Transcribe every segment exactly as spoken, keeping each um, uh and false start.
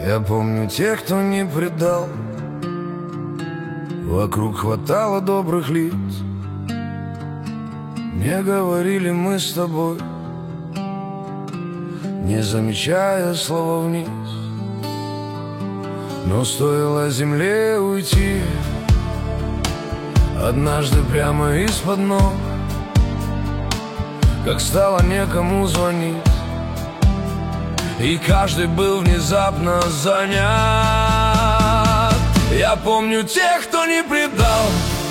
Я помню тех, кто не предал. Вокруг хватало добрых лиц. Мне говорили мы с тобой, не замечая слова вниз. Но стоило земле уйти однажды прямо из-под ног, как стало некому звонить, и каждый был внезапно занят. Я помню тех, кто не предал,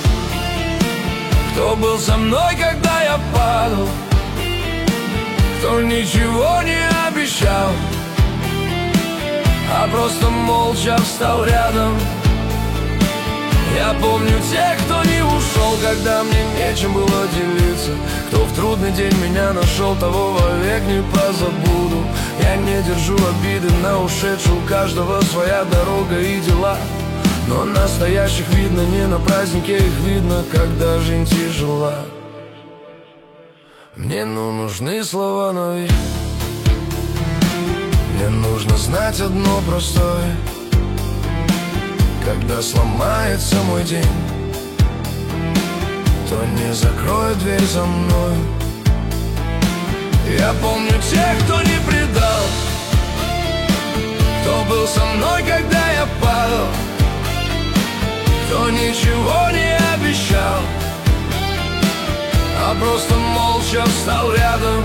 кто был со мной, когда я падал, кто ничего не обещал, а просто молча встал рядом. Я помню тех, кто не ушел, когда мне нечем было делиться, кто в трудный день меня нашел, того вовек не позабуду. Я не держу обиды на ушедшую, у каждого своя дорога и дела, но настоящих видно не на празднике, их видно, когда жизнь тяжела. Мне ну нужны слова навек, мне нужно знать одно простое: когда сломается мой день, то не закроет дверь за мной. Я помню тех, кто не предал, кто был со мной, когда я падал, кто ничего не обещал, а просто молча встал рядом.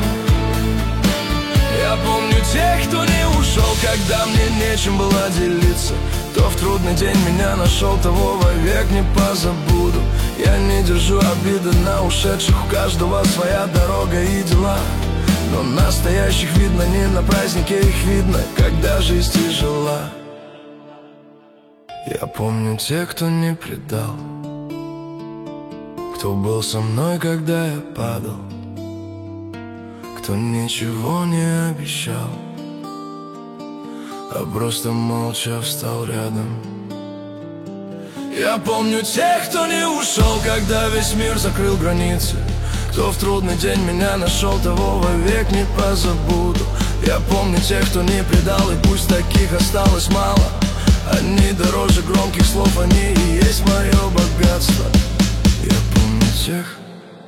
Я помню тех, кто не ушел, когда мне нечем было делиться, кто в трудный день меня нашел, того вовек не позабуду. Я не держу обиды на ушедших, у каждого своя дорога и дела, но настоящих видно не на празднике, их видно, когда жизнь тяжела. Я помню тех, кто не предал, кто был со мной, когда я падал, кто ничего не обещал, а просто молча встал рядом. Я помню тех, кто не ушел, когда весь мир закрыл границы, кто в трудный день меня нашел, того вовек не позабуду. Я помню тех, кто не предал, и пусть таких осталось мало, они дороже громких слов, они и есть мое богатство. Я помню тех,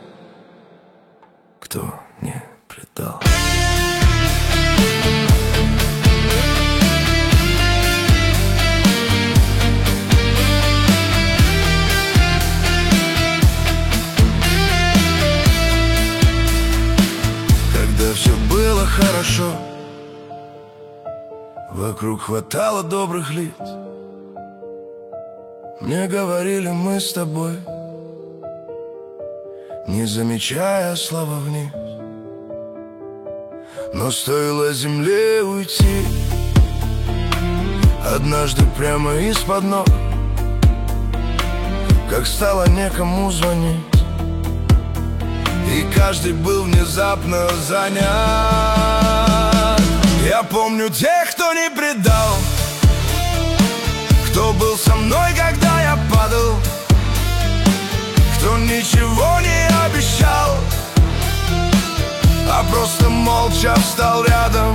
кто не предал. Когда все было хорошо, вокруг хватало добрых лиц. Мне говорили мы с тобой, не замечая слова вниз. Но стоило земле уйти однажды прямо из-под ног, как стало некому звонить, и каждый был внезапно занят. Я помню тех, кто не предал, кто был со мной, когда я падал, кто ничего не обещал, а просто молча встал рядом.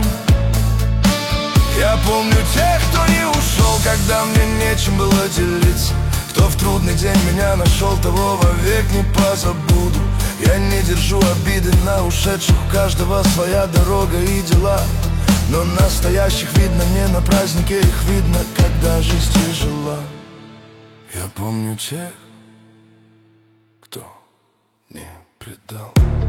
Я помню тех, кто не ушел, когда мне нечем было делиться, кто в трудный день меня нашел, того вовек не позабуду. Я не держу обиды на ушедших, у каждого своя дорога и дела, но настоящих видно не на празднике, их видно, когда жизнь тяжела. Я помню тех, кто не предал.